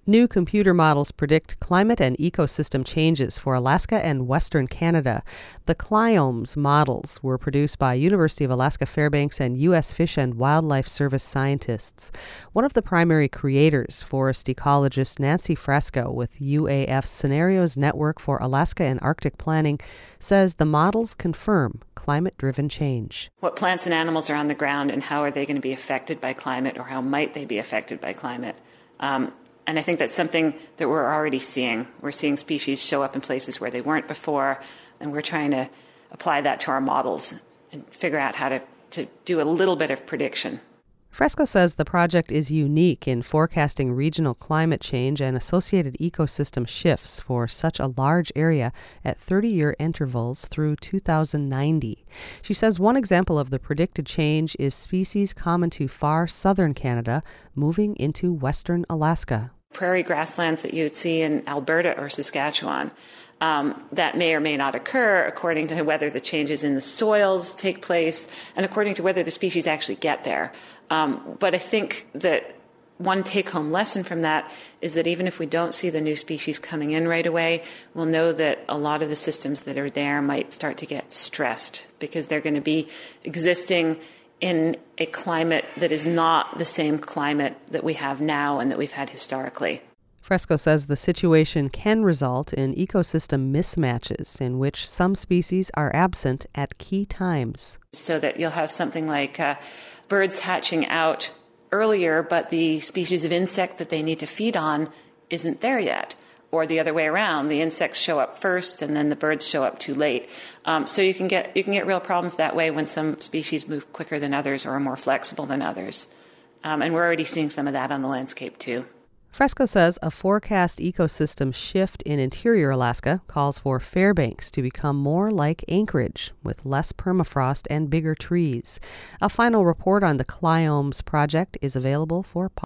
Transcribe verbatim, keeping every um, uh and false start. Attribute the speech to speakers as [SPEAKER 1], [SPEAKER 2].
[SPEAKER 1] New computer models predict climate and ecosystem changes for Alaska and Western Canada. The Cliomes models were produced by University of Alaska Fairbanks and U S Fish and Wildlife Service scientists. One of the primary creators, forest ecologist Nancy Fresco with U A F's Scenarios Network for Alaska and Arctic Planning, says the models confirm climate-driven change.
[SPEAKER 2] What plants and animals are on the ground and how are they going to be affected by climate, or how might they be affected by climate? Um, And I think that's something that we're already seeing. We're seeing species show up in places where they weren't before, and we're trying to apply that to our models and figure out how to, to do a little bit of prediction.
[SPEAKER 1] Fresco says the project is unique in forecasting regional climate change and associated ecosystem shifts for such a large area at thirty-year intervals through two thousand ninety. She says one example of the predicted change is species common to far southern Canada moving into western Alaska.
[SPEAKER 2] Prairie grasslands that you would see in Alberta or Saskatchewan. Um, that may or may not occur according to whether the changes in the soils take place and according to whether the species actually get there. Um, but I think that one take-home lesson from that is that even if we don't see the new species coming in right away, we'll know that a lot of the systems that are there might start to get stressed because they're going to be existing in a climate that is not the same climate that we have now and that we've had historically.
[SPEAKER 1] Fresco says the situation can result in ecosystem mismatches in which some species are absent at key times.
[SPEAKER 2] So that you'll have something like uh, birds hatching out earlier, but the species of insect that they need to feed on isn't there yet. Or the other way around, the insects show up first and then the birds show up too late. Um, so you can get you can get real problems that way when some species move quicker than others or are more flexible than others. Um, and we're already seeing some of that on the landscape too.
[SPEAKER 1] Fresco says a forecast ecosystem shift in interior Alaska calls for Fairbanks to become more like Anchorage, with less permafrost and bigger trees. A final report on the Cliomes project is available for